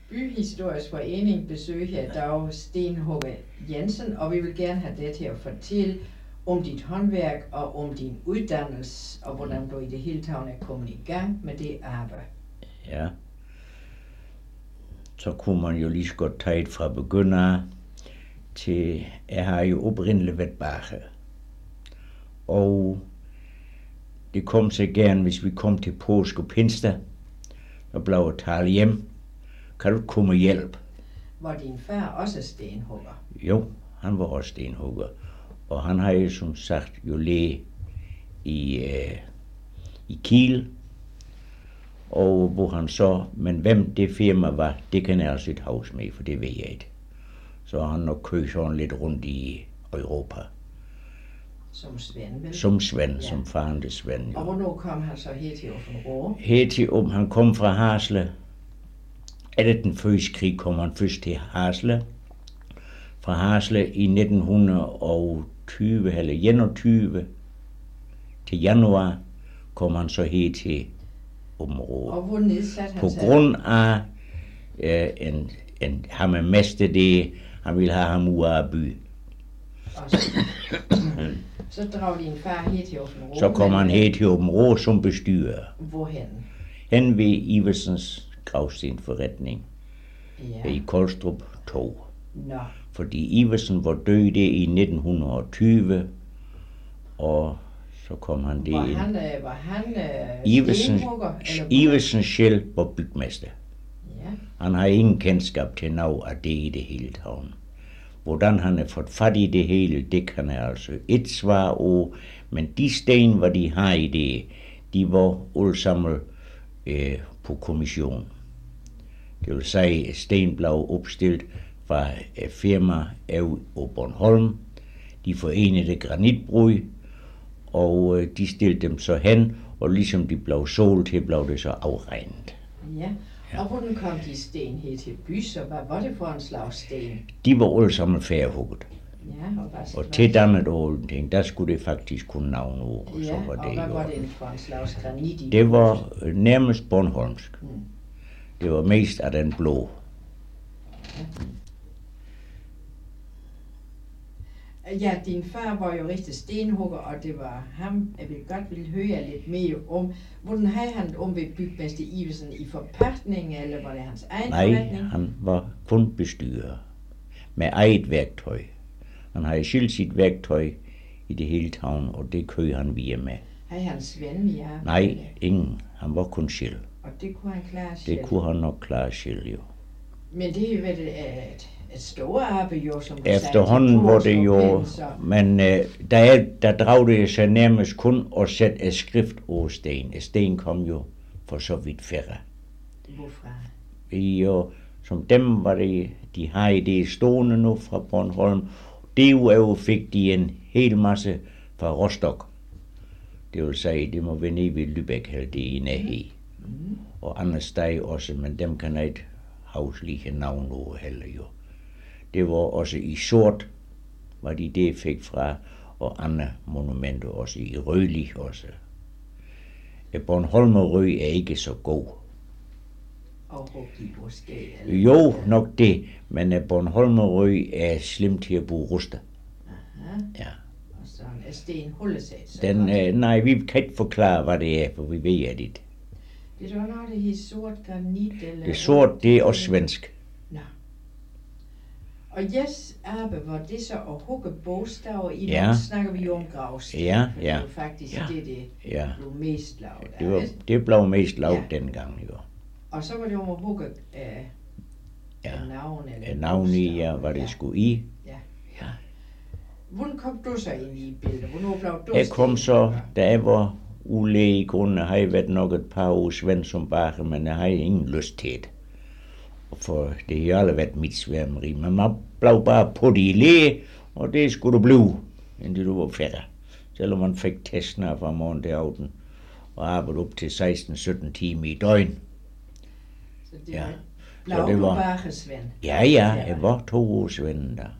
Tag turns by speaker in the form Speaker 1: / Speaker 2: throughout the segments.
Speaker 1: Byhistorisk Forening besøger i dag stenhugger Jensen, og vi vil gerne have dig til at fortælle om dit håndværk og om din uddannelse, og hvordan du i det hele taget er kommet i gang med det arbejde.
Speaker 2: Ja. Så kunne man jo lige så godt tage det fra begynder til, jeg har jo oprindeligt været bager. Og det kom så gerne, hvis vi kom til påske og pinstag, og blev talt hjem. Kan du komme og hjælpe?
Speaker 1: Var din far også stenhugger?
Speaker 2: Jo, han var også stenhugger. Og han har jo som sagt jo læge i Kiel. Og hvor han så, men hvem det firma var, det kan jeg altså ikke huske med, for det ved jeg ikke. Så han nok kørt sådan lidt rundt i Europa.
Speaker 1: Som Svend, vel?
Speaker 2: Som Svend,
Speaker 1: Ja.
Speaker 2: som faren til Svend. Jo.
Speaker 1: Og hvornår kom han så her til Aabenraa?
Speaker 2: Her til han kom fra Hasle. Efter den første krig kom han først til Hasle. Fra Hasle i 1920 eller 21 til januar kom han så her til Aabenraa.
Speaker 1: Og hvor nedsatte han
Speaker 2: På
Speaker 1: sig?
Speaker 2: grund af ham med mester det, han ville have ham ud af byen.
Speaker 1: Og så drog din far her til Aabenraa.
Speaker 2: Så kom han her til Aabenraa som bestyrer.
Speaker 1: Hvorhen?
Speaker 2: Hen ved Iversens gravstenforretning
Speaker 1: Ja.
Speaker 2: i Kolstrup 2.
Speaker 1: Nå.
Speaker 2: Fordi Iversen var død det i 1920, og så kom han det ind.
Speaker 1: Var han
Speaker 2: Iversen, Iversen selv var bygmester.
Speaker 1: Ja.
Speaker 2: Han har ingen kendskab til noget af det i det hele taget. Hvordan han har fået fat i det hele, det kan jeg altså ikke svare på. Men de sten, hvad de har i det, de var alle sammen på kommission. Det vil sige, at sten blev opstillet fra firma af Bornholm. De forenede granitbrud, og de stillede dem så hen, og ligesom de blev solgt til, blev det så afregnet.
Speaker 1: Ja. Og hvordan kom de sten her til bys, og hvad var det for en slags sten?
Speaker 2: De var alle sammen færdighugget.
Speaker 1: Ja, og hvad
Speaker 2: Og til dannet og ting, der skulle det faktisk kunne navne over.
Speaker 1: ja,
Speaker 2: Så var
Speaker 1: og
Speaker 2: det
Speaker 1: hvad
Speaker 2: jo.
Speaker 1: var det for en slags granit i?
Speaker 2: Det var nærmest bornholmsk.
Speaker 1: Mm.
Speaker 2: Det var mest af den blå.
Speaker 1: Ja, din far var jo rigtig stenhugger, og det var ham, jeg vil godt ville høre lidt mere om. Hvordan havde han det om ved bygmester Iversen i forpagtning, eller var det hans egen
Speaker 2: Nej,
Speaker 1: forretning?
Speaker 2: han var kun bestyrer. Med eget værktøj. Han havde skilt sit værktøj i det hele taget, og det kød han via med.
Speaker 1: Havde han Svend, ja?
Speaker 2: Nej, ingen. Han var kun selv.
Speaker 1: Og det kunne han klare selv?
Speaker 2: Det kunne han nok klare selv, jo.
Speaker 1: Men det har jo været et stort arbejde, jo, som du sagde,
Speaker 2: Efterhånden
Speaker 1: til
Speaker 2: var det jo,
Speaker 1: Påskepind, så-
Speaker 2: men der drog det sig nærmest kun at sætte et skrift over sten. Sten kom jo for så vidt færre.
Speaker 1: Hvorfra?
Speaker 2: Jo, som dem var det, de har i det stående nu fra Bornholm. Derudover fik de en hel masse fra Rostock. Det vil sige, det må være nede ved Lübeck, eller det i nærhed. Og andre steder også, men dem kan jeg ikke huske lige navn over heller jo. Det var også i sort, hvad de det fik fra, og andre monumenter også i rødlig også. Bornholmer rød er ikke så god.
Speaker 1: Og hugge måske? Eller?
Speaker 2: Jo, nok det, men Bornholmer rød er slemt til at bruge ruster.
Speaker 1: Aha.
Speaker 2: Ja.
Speaker 1: Og så en sten hullesæt. så
Speaker 2: Den,
Speaker 1: godt.
Speaker 2: nej, vi kan ikke forklare, hvad det er, for vi ved det ikke.
Speaker 1: Det var noget, det hed sort granit, eller?
Speaker 2: Det sort, det er også svensk.
Speaker 1: Nå. Og yes, arbejde, var det så at hugge bogstaver i,
Speaker 2: Ja.
Speaker 1: nu snakker vi jo om gravsten.
Speaker 2: Ja,
Speaker 1: for
Speaker 2: ja.
Speaker 1: Det er jo faktisk
Speaker 2: Ja.
Speaker 1: det
Speaker 2: Ja.
Speaker 1: blev mest lavet af,
Speaker 2: Det, var,
Speaker 1: vel?
Speaker 2: det blev mest lavet
Speaker 1: Ja.
Speaker 2: dengang, jo.
Speaker 1: Og så var det om at hugge
Speaker 2: Ja.
Speaker 1: navn eller
Speaker 2: Navn i, ja,
Speaker 1: bogstaver.
Speaker 2: hvad det skulle i.
Speaker 1: Ja.
Speaker 2: Ja.
Speaker 1: Hvordan kom du så ind i billedet? Hvornår blev du
Speaker 2: Jeg kom så,
Speaker 1: stenhugger?
Speaker 2: da jeg var ulæge i grunden, har jeg været nok et par år Svend som bager, men jeg har ingen lyst til det. For det har aldrig været mit sværmeri. Men man blev bare på det i læge, og det skulle du blive, indtil du var færdig. Selvom man fik testen af fra morgen til aften, og arbejdede op til 16-17 timer i døgn.
Speaker 1: Så det
Speaker 2: Ja.
Speaker 1: var,
Speaker 2: Så det
Speaker 1: blev du
Speaker 2: var-
Speaker 1: bare Svend?
Speaker 2: Ja, jeg var 2 år Svend der.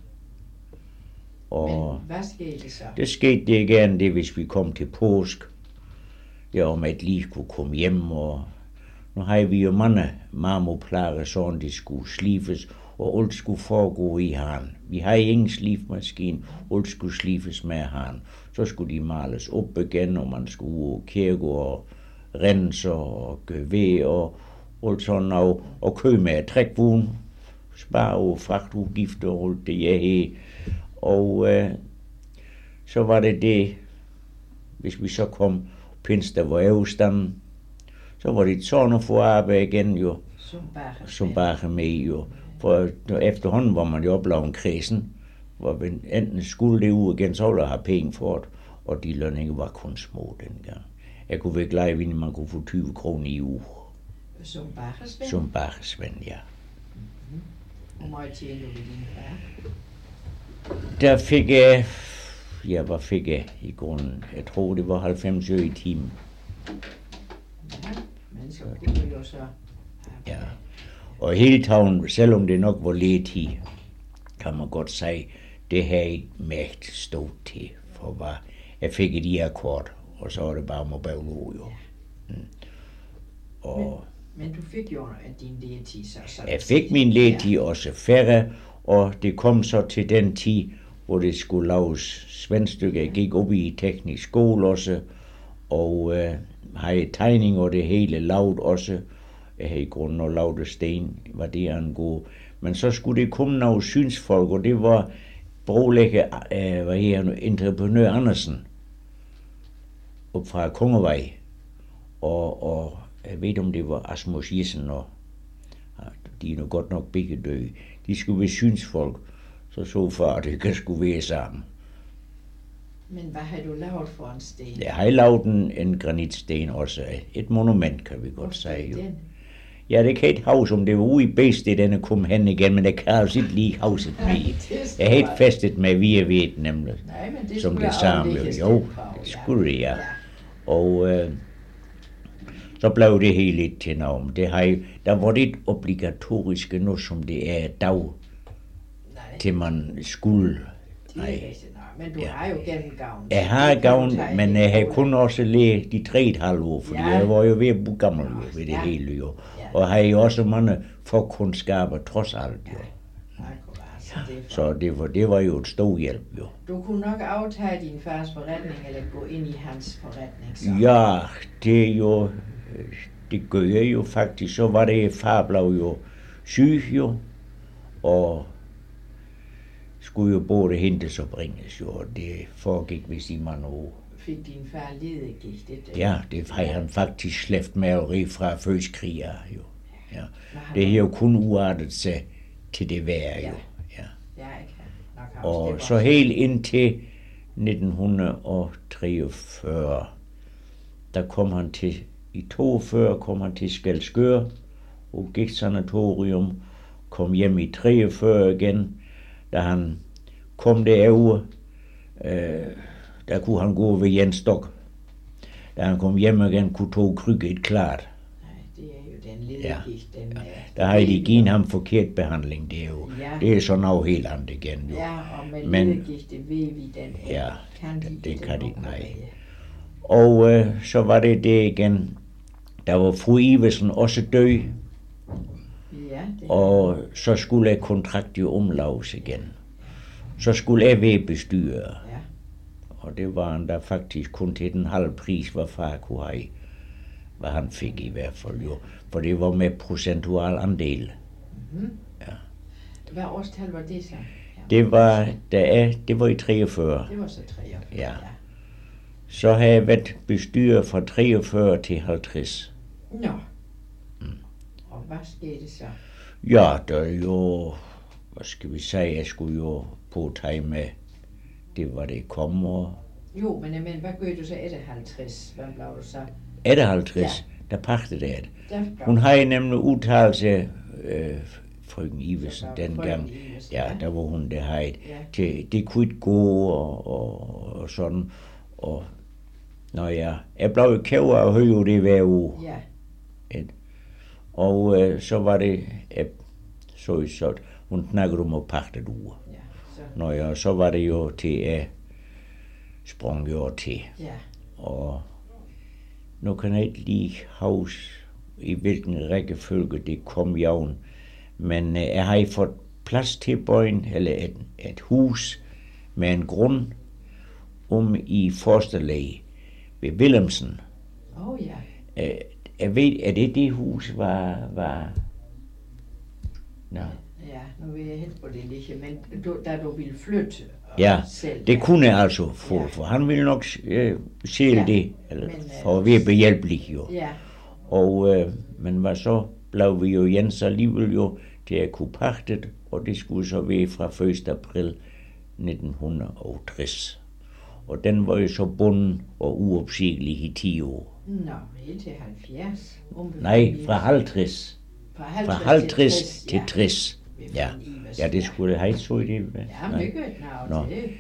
Speaker 2: Og
Speaker 1: Men hvad skete det så?
Speaker 2: det skete det gerne det, hvis vi kom til påsk. Ja, om at lige kunne komme hjem, og nu har vi jo mange marmorplader, sådan de skulle slifes, og alt skulle foregå i han. Vi har ingen slifmaskine, alt skulle slifes med han. Så skulle de males op igen, og man skulle ud kirkegård, rense og gøre ved og alt sådan noget, og købe med trækvogn, spare og fragtudgifter og alt det jeg havde. Og så var det, hvis vi så kom pins, der var afstanden, så var det sådan at få arbejde igen jo, som bare med jo. For efterhånden var man jo oplevet krisen, hvor enten skulle det ud igen, så ville jeg have penge for det, og de lønninger var kun små dengang. Jeg kunne være glad ved, at man kunne få 20 kroner i uge.
Speaker 1: Som bakkesvend?
Speaker 2: Som bakkesvend, ja.
Speaker 1: Hvor meget tjener du ved din far?
Speaker 2: Der fik jeg, hvad fik jeg i grunden? Jeg tror, det var 90 øre i timen.
Speaker 1: Ja, men så kunne du jo så...
Speaker 2: Ja, og hele tagen, selvom det nok var lidt i, kan man godt sige, det har jeg mægt stået til, for hvad jeg fik et i akkord, og så var det bare med bavlå jo. Og
Speaker 1: men du fik jo din lægetid så...
Speaker 2: Jeg fik min lægetid også færre, og det kom så til den tid, hvor det skulle laves svendstykker. Jeg gik op i teknisk skole også, og havde tegning og det hele lavet også. Jeg havde i grunden og lavet sten, hvad det angå. Men så skulle det komme nogle synsfolk, og det var brolægger, entreprenør Andersen, op fra Kongevej. Og jeg ved om det var Asmus Jessen, og de er nu godt nok begge døde. De skulle være synsfolk, så far, at det kan skulle være sammen.
Speaker 1: Men hvad har du lavet for en sten?
Speaker 2: Jeg har lavet en granitsten også. Et monument, kan vi godt sige. Jo. Ja, det kan ikke huske, om det var ude i Bedste, denne kom hen igen, men det kan altså ikke lige huske med. Jeg har ikke festet med via ved nemlig.
Speaker 1: Nej, men det
Speaker 2: som
Speaker 1: skulle
Speaker 2: det samme. Jo, det skulle det, ja. Og så blev det helt lidt til noget. Der var det obligatoriske nu, som det er i dag, til man skulle.
Speaker 1: Nej. Men du har jo gennemgavn.
Speaker 2: Jeg har gavn, men jeg har kun også lært de 3,5 år, fordi jeg var jo ved at blive gammel ved det hele jo. Og har jo også mange forkundskaber trods alt jo. Så det var jo et stor hjælp jo.
Speaker 1: Du kunne nok aftage din fars forretning, eller gå ind i hans forretning så?
Speaker 2: Ja, det gør jeg jo faktisk. Så var det, far blev jo syg jo, og skulle jo både hentes og bringes jo, og det foregik vist i mange år.
Speaker 1: Fik din far ledegigt?
Speaker 2: Ja, det har han faktisk slæbt maleri fra førskriger jo. Ja. Det er jo kun uartet sig til det værre jo. Ja. Og så helt indtil 1943, der kom han til, i 42 kom han til Skælskør, og gik sanatorium, kom hjem i 43 igen. Da han kom derude, der kunne han gå ved Jens Stok. Da han kom hjem igen, kunne to krykke et klart.
Speaker 1: Nej, det er jo den ledegigt. Ja.
Speaker 2: Der har de givet ham forkert behandling, det er jo.
Speaker 1: Ja.
Speaker 2: Det er så noget helt andet igen jo.
Speaker 1: Ja, og med ledegigt, det ved vi, den
Speaker 2: ja,
Speaker 1: kan de
Speaker 2: det kan de, nej. Og så var det igen, der var fru Ivesen også død.
Speaker 1: Ja,
Speaker 2: og så skulle jeg kontrakt jo omlaves igen. Så skulle jeg være bestyrer. Ja. Og det var han der faktisk kun til den halve pris, hvad far kunne have. Hvad han fik i hvert fald jo. For det var med procentual andel.
Speaker 1: Mm-hmm. Ja. Hvad årstal var det så?
Speaker 2: Ja. Det var i 43.
Speaker 1: Det var så 43.
Speaker 2: Ja. Så har jeg været bestyrer fra 43 til 50.
Speaker 1: Nå. Og hvad skete så?
Speaker 2: Ja, der er jo, hvad skal vi sige, jeg skulle jo påtage med, det var det kommer.
Speaker 1: Jo, men hvad gør du så efter 50? Hvad blev du så?
Speaker 2: Efter 50, der pagtede det. Hun har nemlig udtalt sig, frøken Ivesen dengang, der var hun det havde, det kunne ikke gå og sådan, og når jeg blev jo kæver og høre det hver uge. Ja. Og så var det, så hun snakkede om at pakke det uge. Ja, så var det jo til, sprang jo til. Ja. Og nu kan jeg ikke lige huske, i hvilken rækkefølge det kom jævn. Men jeg har fået plads til bøjen, eller et hus med en grund i Forsterlæge ved Willemsen.
Speaker 1: Ja.
Speaker 2: Jeg ved, at det hus var... Nå.
Speaker 1: Ja, nu vil jeg helt på det lige, men da du ville flytte selv...
Speaker 2: det kunne jeg altså få, for han ville nok sælge det, eller for at være behjælpelig jo.
Speaker 1: Ja.
Speaker 2: Og, men hvad så blev vi jo Jens alligevel jo til at kunne pachte det, og det skulle så være fra 1. april 1960. Og den var jo så bunden og uopsigelig i 10 år.
Speaker 1: Nå, helt til 70.
Speaker 2: Nej, fra 50. Fra 50 til 60. Ja, det skulle have så i det.
Speaker 1: Ja, men det gør det.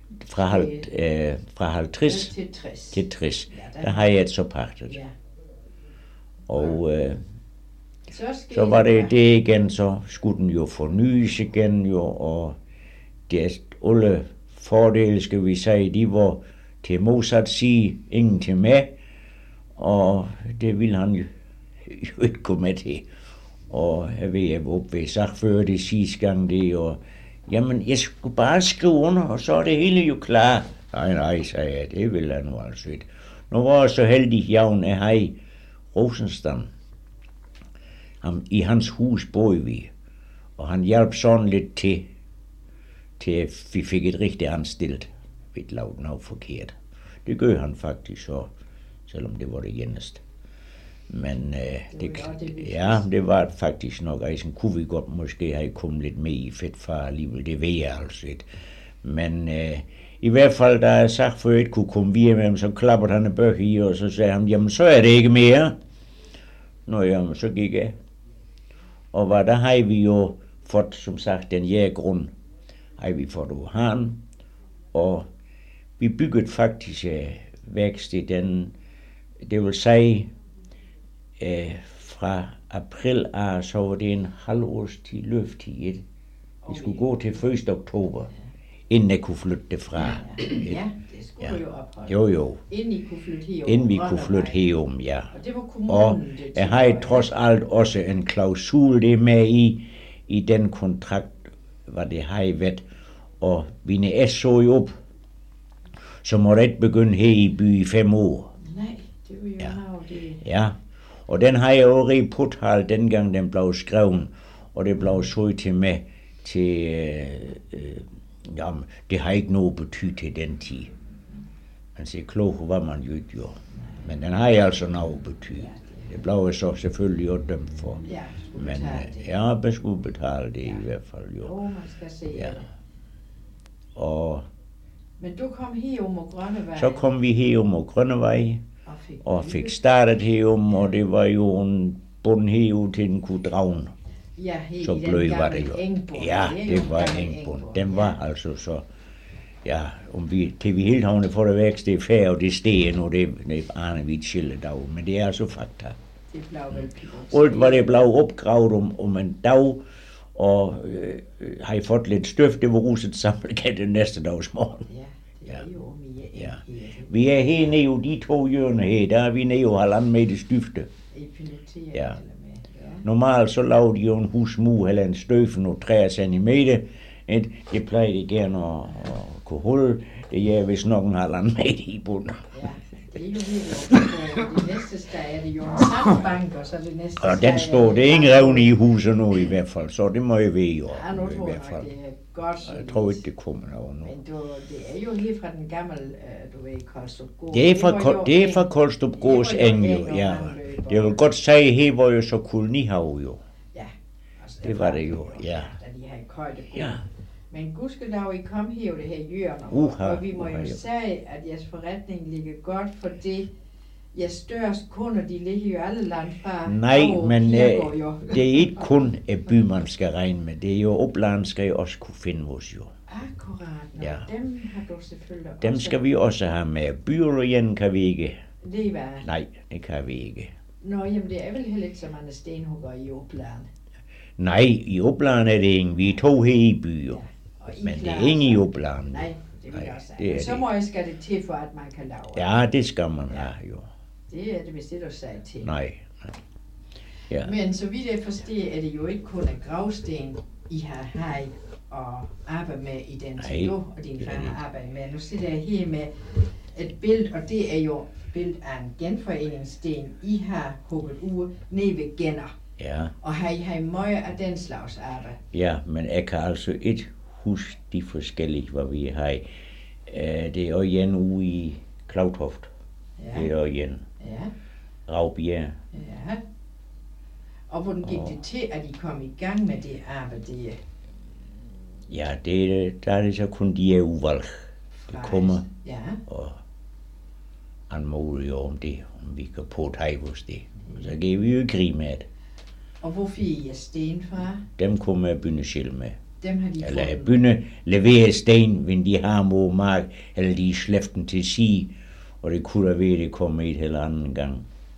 Speaker 2: Fra 50 til 60. Der har jeg et så pagtet.
Speaker 1: Ja.
Speaker 2: Og så var det igen, så skulle den jo fornyes igen jo, og det alle fordele, skal vi sige, de var til modsat sige, ingen til mig, og det ville han jo ikke gå med til. Og jeg ved, jeg var oppe ved sagt før det sidste gang det, og jamen, jeg skulle bare skrive under, og så er det hele jo klar. Nej, sagde jeg, det ville jeg nu altså ikke. Nu var jeg så heldig jævn, at jeg i Rosenstand. I hans hus boede vi, og han hjalp sådan lidt til at vi fik et rigtigt anstillet. Vi lavede noget forkert. Det gør han faktisk så, selvom det var det eneste. Men det var faktisk nok, altså kunne vi godt måske have kommet lidt med i fedtfar alligevel, det ved jeg altså ikke. Men i hvert fald, da jeg sagt for ikke kunne komme videre med ham, så klappede han en bøg i, og så sagde han, jamen så er det ikke mere. Nå jamen, så gik jeg. Og hvad der har vi jo fået, som sagt, den jægergrund, har vi fået over han, og vi byggede faktisk vækst det vil sige, fra april af, så var det en halv års tid løft i et. Vi skulle gå til 1. oktober, inden jeg kunne flytte det fra.
Speaker 1: Ja, det skulle jo opholde.
Speaker 2: Jo.
Speaker 1: Inden vi kunne flytte
Speaker 2: herom, ja.
Speaker 1: Og det var kommunen.
Speaker 2: Og jeg har trods alt også en klausul det med i den kontrakt, hvad det har i været. Og vi er så jo op, så må det ikke begynde her i by i 5 år.
Speaker 1: Nej, det var jo det.
Speaker 2: Ja, og den har jeg jo rigtig påtalt, dengang den blev skrevet, og det blev så til mig til, jamen, det har ikke noget betydet til den tid. Man siger, klog var man jo ikke, jo. Men den har altså noget betydet. Det blev jeg så selvfølgelig jo dømt for.
Speaker 1: Ja,
Speaker 2: men jeg skulle betale det i hvert fald, jo.
Speaker 1: Man skal se det.
Speaker 2: Og
Speaker 1: men du kom herom og Grønnevej?
Speaker 2: Så kom vi herom og Grønnevej, og fik startet herom, og det var jo en bund herom til den kunne drage.
Speaker 1: Ja,
Speaker 2: så blød var det jo. Ja, det var engbund. Den var altså så, ja, til vi helt havne for det vækst, det er færre, og det steg nu, det aner vi et skilledag, men det er altså fakta.
Speaker 1: Det blev vel pilot.
Speaker 2: Alt var det blev opgravet om en dag, og har I fået lidt støv, det var ruset sammen igen den næste dags morgen.
Speaker 1: Ja, det er jo mere.
Speaker 2: Vi er hernede jo de 2 hjørner her, der er vi nede jo 1,5 meter stifte. Ja. Normalt så lavede de jo en husmur eller en støfen og 3 centimeter. Det plejer de gerne at kunne holde. Det er vist nok en 1,5 meter i bunden.
Speaker 1: Ja, det er jo helt det næste sted er det jo en sandbank, og så det næste
Speaker 2: og den står, det er ingen revne i huset nu i hvert fald, så det må jeg ved jo.
Speaker 1: Ja, nu tror jeg, det er godt.
Speaker 2: Jeg tror ikke, det kommer over nu.
Speaker 1: Men det er jo lige fra den gamle, du ved, Kolstrup Gård.
Speaker 2: Det er fra Kolstrup Gårds eng jo, ja. Det vil godt sige, her var jo så kolonihave jo.
Speaker 1: Ja. Altså,
Speaker 2: det var det jo, ja.
Speaker 1: Da de havde køjtegård.
Speaker 2: Ja.
Speaker 1: Men gudskelov, I kom her det her hjørne, og vi må jo sige, at jeres forretning ligger godt, fordi jeres største kunder, de ligger jo alle langt fra.
Speaker 2: Nej, men det er ikke kun et by, man skal regne med. Det er jo opland, skal I også kunne finde vores jo.
Speaker 1: Akkurat, ja. Dem har du selvfølgelig også.
Speaker 2: Dem skal vi også have med. Byråden kan vi ikke.
Speaker 1: Det var.
Speaker 2: Nej, det kan vi ikke.
Speaker 1: Nå, jamen det er vel heller ikke så mange stenhugger i opland.
Speaker 2: Nej, i opland er det ingen. Vi er 2 her i by jo. Men det er ingen i opland.
Speaker 1: Nej, det vil jeg også sige. Men så må jeg skal det til, for at man kan lave.
Speaker 2: Ja, det skal man have jo.
Speaker 1: Det er det, hvis det du sagde til.
Speaker 2: Nej. Ja.
Speaker 1: Men så vidt jeg forstår, er det jo ikke kun en gravsten, I har hej og arbejdet med i den tid, du og din far har arbejdet med. Nu sidder jeg her med et billede, og det er jo et billede af en genforeningssten, I har hugget ud ned ved Genner.
Speaker 2: Ja.
Speaker 1: Og har I meget af den slags arbejde?
Speaker 2: Ja, men jeg kan altså ikke huske de forskellige, hvad vi har. Det er også igen ude i Klavtoft.
Speaker 1: Ja.
Speaker 2: Det er også igen.
Speaker 1: Ja.
Speaker 2: Ravbjerg.
Speaker 1: Ja. Og hvordan gik det til, at I kom i gang med det arbejde?
Speaker 2: Ja, der er det så kun de her udvalg, der kommer
Speaker 1: Ja.
Speaker 2: og anmoder jo om det, om vi kan påtage os det. Og så giver vi jo i krig med det.
Speaker 1: Og hvor fik I sten fra?
Speaker 2: Dem kommer jeg bynde selv med.
Speaker 1: Dem har de
Speaker 2: Eller jeg
Speaker 1: fundet.
Speaker 2: bynde levere sten, hvis de har mod mark, eller de slæften til sige, og det kunne da være, det kommer et eller anden gang.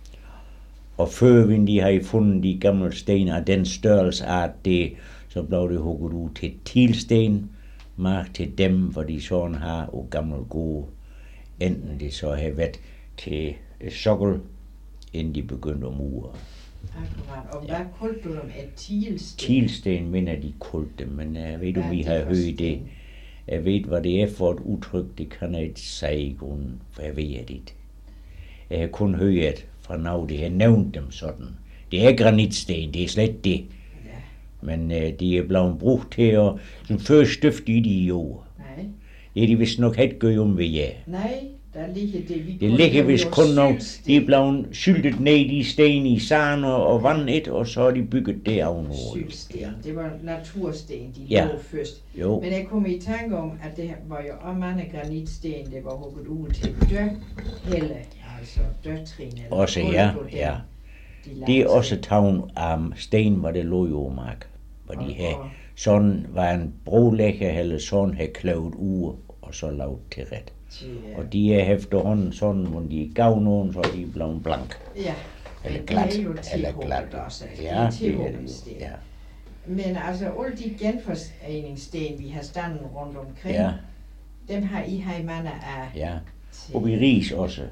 Speaker 2: Og før hvis de har fundet de gamle sten af den størrelsesart, det, så blev det hugget ud til tilsten, mark til dem, hvor de sådan har og gamle gode. Enten det så har været til sokkel, inden de begyndte at mure.
Speaker 1: Akkurat. Og hvad kaldte du dem? Et tilsten?
Speaker 2: Tilsten mener de kaldte dem, men jeg ved om
Speaker 1: Hvad
Speaker 2: vi
Speaker 1: er
Speaker 2: har
Speaker 1: det for
Speaker 2: hørt det.
Speaker 1: sten?
Speaker 2: Jeg ved, hvad det er for et udtryk, det kan jeg ikke sige i grunden, for jeg ved det ikke. Jeg har kun hørt fra noget, det har nævnt dem sådan. Det er granitsten, det er slet det.
Speaker 1: Ja.
Speaker 2: Men de er blevet brugt til at, som først støfte i de jord.
Speaker 1: Nej.
Speaker 2: Det er de vist nok ikke gør om ved jer.
Speaker 1: Nej, der ligger det, vi
Speaker 2: Det
Speaker 1: kalder
Speaker 2: ligger
Speaker 1: jo
Speaker 2: vist kun nogle,
Speaker 1: syltsten.
Speaker 2: de er blevet syltet ned i sten i sand og vand et, og så er de bygget det ovenover.
Speaker 1: Syltsten. Det var natursten, de
Speaker 2: Ja.
Speaker 1: lå først.
Speaker 2: Jo,
Speaker 1: Men jeg kom i tanke om, at det var jo også mange granitsten, det var hugget ud til dørhælde, altså dørtrin. eller
Speaker 2: også
Speaker 1: gulv,
Speaker 2: ja,
Speaker 1: hvor den-
Speaker 2: ja.
Speaker 1: de
Speaker 2: Det
Speaker 1: lagde
Speaker 2: er også
Speaker 1: til.
Speaker 2: tavn af sten, hvor det lå i jordmark. Hvor de
Speaker 1: Og-
Speaker 2: havde
Speaker 1: og-
Speaker 2: sådan var en brolægger, eller sådan havde klavet ud, og så lavet til ret.
Speaker 1: til,
Speaker 2: Og de er efterhånden sådan, hvor de gav nogen, så er de blevet blank.
Speaker 1: ja,
Speaker 2: Eller
Speaker 1: men
Speaker 2: glat.
Speaker 1: det er jo
Speaker 2: Eller
Speaker 1: tilhugget
Speaker 2: glat.
Speaker 1: også. Det
Speaker 2: Ja,
Speaker 1: er
Speaker 2: det er
Speaker 1: tilhugget
Speaker 2: det
Speaker 1: sten.
Speaker 2: jo. Ja.
Speaker 1: Men altså, alle de genforeningssten, vi har standen rundt omkring,
Speaker 2: Ja,
Speaker 1: dem har I har i mange af
Speaker 2: ja.
Speaker 1: til
Speaker 2: Og i ris også.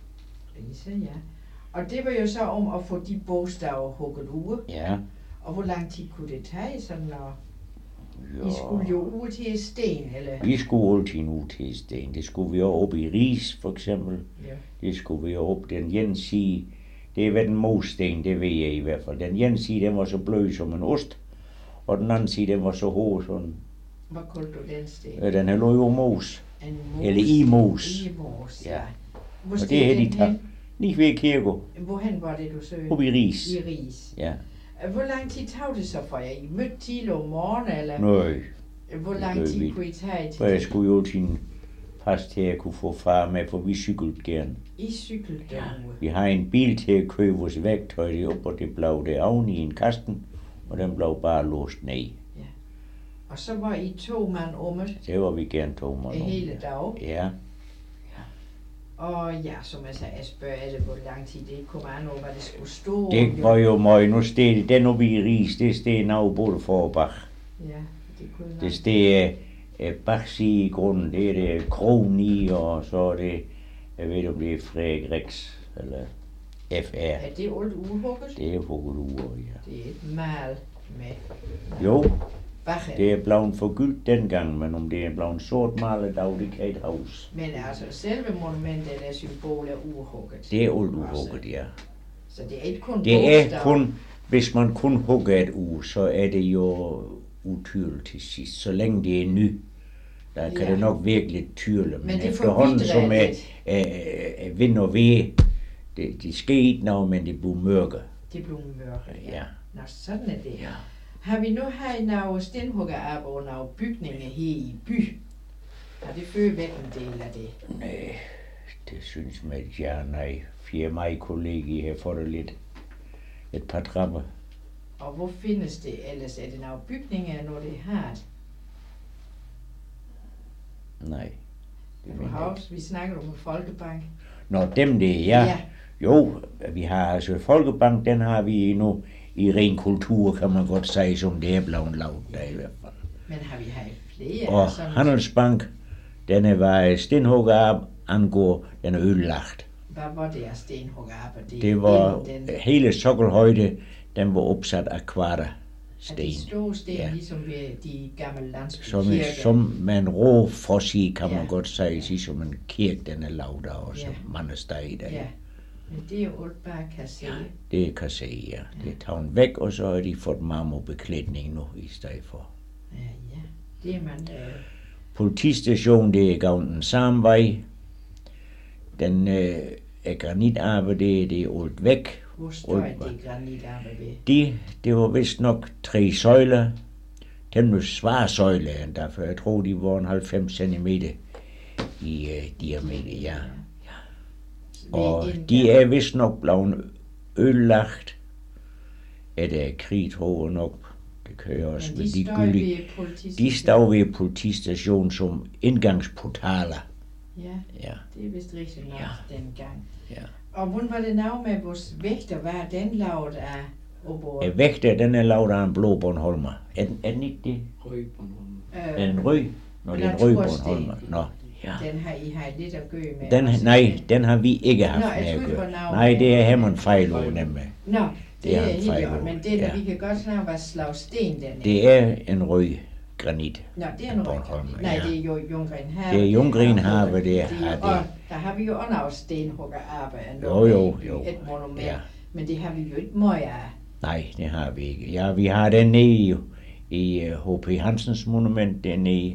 Speaker 1: Rise, ja. Og det var jo så om at få de bogstaver hugget ud.
Speaker 2: Ja.
Speaker 1: Og hvor lang tid kunne det tage, sådan når
Speaker 2: Ja.
Speaker 1: I skulle jo ud til sten, eller?
Speaker 2: Vi skulle altid nu til sten. Det skulle vi også op i ris, for eksempel.
Speaker 1: Ja.
Speaker 2: Det skulle vi op. Den ene side, det er ved den mosten, det ved jeg i hvert fald. Den ene side, den var så blød som en ost, og den anden side, den var så hård sådan.
Speaker 1: Hvad kaldte du den sten?
Speaker 2: Den her lå jo mos.
Speaker 1: En mos.
Speaker 2: Eller i mos.
Speaker 1: I mos,
Speaker 2: Ja.
Speaker 1: ja. Hvor
Speaker 2: Og
Speaker 1: stod
Speaker 2: det har de
Speaker 1: den
Speaker 2: taget.
Speaker 1: hen?
Speaker 2: Lige ved kirke.
Speaker 1: Hvorhen var det, du søgte?
Speaker 2: Op i ris.
Speaker 1: I Ris.
Speaker 2: Ja.
Speaker 1: Hvor lang tid tog det så for jer? I mødte tidlig om morgenen, eller
Speaker 2: Nøj.
Speaker 1: hvor
Speaker 2: det
Speaker 1: lang
Speaker 2: gør
Speaker 1: tid
Speaker 2: vi.
Speaker 1: kunne I tage
Speaker 2: For jeg
Speaker 1: til?
Speaker 2: skulle jo til en pas til at kunne få far med, for vi cyklede gerne.
Speaker 1: I cyklede derude.
Speaker 2: Vi har en bil til at købe vores værktøj det op, og det blev det oven i en kasten, og den blev bare låst ned.
Speaker 1: Og så var I 2 mand om det
Speaker 2: Det var vi gerne to måneder.
Speaker 1: hele dag.
Speaker 2: Ja,
Speaker 1: Og ja, som jeg sagde, jeg spørger det, hvor lang tid det kom an over, hvad det skulle stå.
Speaker 2: det var jo meget. Nu stod den oppe i ris, det stod nav både for og bag.
Speaker 1: Ja, det kunne
Speaker 2: Det
Speaker 1: være.
Speaker 2: stod bagside i grunden, det er det krogen i, og så er det, jeg ved om det er Frederik Rex, eller FR.
Speaker 1: Er det alt uhugget?
Speaker 2: Det er hugget uger, ja.
Speaker 1: Det er et mal med
Speaker 2: Jo,
Speaker 1: bakke.
Speaker 2: det er blevet forgyldt dengang, men om det er blevet sort malet dag, det kan ikke huske.
Speaker 1: Men altså, selve monumentet eller symbol er uhugget.
Speaker 2: Det er alt uhugget, ja.
Speaker 1: Så det er ikke kun
Speaker 2: Det er
Speaker 1: bogstaver.
Speaker 2: kun, hvis man kun hugger et u, så er det jo utydeligt til sidst. Så længe det er ny, der kan
Speaker 1: Ja.
Speaker 2: det nok virkelig tydelig. Men
Speaker 1: det
Speaker 2: efterhånden som
Speaker 1: forvidrer
Speaker 2: er vind og ved, det sker ikke noget, men det bliver mørke.
Speaker 1: Det blev mørke.
Speaker 2: Ja.
Speaker 1: Nå, sådan er det.
Speaker 2: Ja.
Speaker 1: Har vi nu her nogle stenhuggerarbejder og nogle bygninger her i by? Har det før væk en del af det?
Speaker 2: Nej, det synes man ikke, ja, nej. 4. maj kollega har fået det lidt et par trapper.
Speaker 1: Og hvor findes det ellers? Er det nogle bygninger, når det har det?
Speaker 2: Nej. Det
Speaker 1: Du
Speaker 2: mener
Speaker 1: har
Speaker 2: jeg
Speaker 1: også, vi snakker om en folkebank.
Speaker 2: ikke. Nå, dem det, ja. Jo, vi har altså Folkebank, den har vi nu i ren kultur, kan man godt sige, som det er blevet lavet der i hvert fald.
Speaker 1: Men har vi her flere?
Speaker 2: Og
Speaker 1: sådan-
Speaker 2: Handelsbank, den er var stenhugger angår, den er ødelagt.
Speaker 1: Hvad var det af stenhuggerarbejde?
Speaker 2: Det var
Speaker 1: Den,
Speaker 2: hele sokkelhøjde, den var opsat af
Speaker 1: At de
Speaker 2: kvadersten.
Speaker 1: store sten,
Speaker 2: Ja.
Speaker 1: ligesom ved de gamle landsbykirker.
Speaker 2: Som med en rå for sig, kan man
Speaker 1: Ja.
Speaker 2: godt sige, som en kirke, den er lavet af også
Speaker 1: Ja.
Speaker 2: mange steder.
Speaker 1: Ja, men det er jo alt bare kan se.
Speaker 2: Det kan se, ja. Det er taget væk, og så har de fået marmorbeklædning nu i stedet for.
Speaker 1: Ja, ja. Det er man...
Speaker 2: Politistation, det er gavn den samme vej. Den er granitarbejde, det er alt væk.
Speaker 1: Hvor står det granitarbejde ved?
Speaker 2: Det var vist nok 3 søjler. Temmelig svære søjler endda, for jeg tror, de var en 90 cm i diameter, ja. Og de er vist nok blevet ødelagt af krig, tror jeg nok. Det kan jeg også
Speaker 1: Men
Speaker 2: med
Speaker 1: de
Speaker 2: de
Speaker 1: står
Speaker 2: gyldige.
Speaker 1: ved politistationen.
Speaker 2: De står ved politistationen som indgangsportaler.
Speaker 1: Ja,
Speaker 2: Ja,
Speaker 1: det er vist rigtigt nok dengang.
Speaker 2: ja.
Speaker 1: Og hvordan var det nu med vores vægter? Hvad er den lavet af oppe?
Speaker 2: Vægter, den er lavet af en blå Bornholmer. Er den ikke det?
Speaker 3: Røg Bornholm.
Speaker 2: Er den rød? Nå, det er en rød Bornholmer. Nå, ja.
Speaker 1: Den har I har lidt at gøre med.
Speaker 2: Nej, den har vi ikke haft
Speaker 1: Nå,
Speaker 2: med
Speaker 1: jeg
Speaker 2: at
Speaker 1: troede,
Speaker 2: gøre.
Speaker 1: det var navn
Speaker 2: Nej,
Speaker 1: med.
Speaker 2: det er Herman Fejlo nemlig.
Speaker 1: Nå, det er
Speaker 2: en
Speaker 1: helt
Speaker 2: fejl,
Speaker 1: godt, men det,
Speaker 2: ja.
Speaker 1: vi kan godt snakke, hvad slags sten den er.
Speaker 2: Det er en rød granit.
Speaker 1: Nå, det er en
Speaker 2: Bornholm,
Speaker 1: rigtig. Nej,
Speaker 2: ja.
Speaker 1: det er jo Jungren Have.
Speaker 2: Det er Jungren Have, det
Speaker 1: er.
Speaker 2: er det.
Speaker 1: Og der har vi jo også noget stenhuggerarbejde.
Speaker 2: Jo.
Speaker 1: Et monument.
Speaker 2: Ja.
Speaker 1: Men det har vi jo ikke meget af.
Speaker 2: Nej, det har vi ikke. Ja, vi har den nede i H.P. Hansens monument dernede.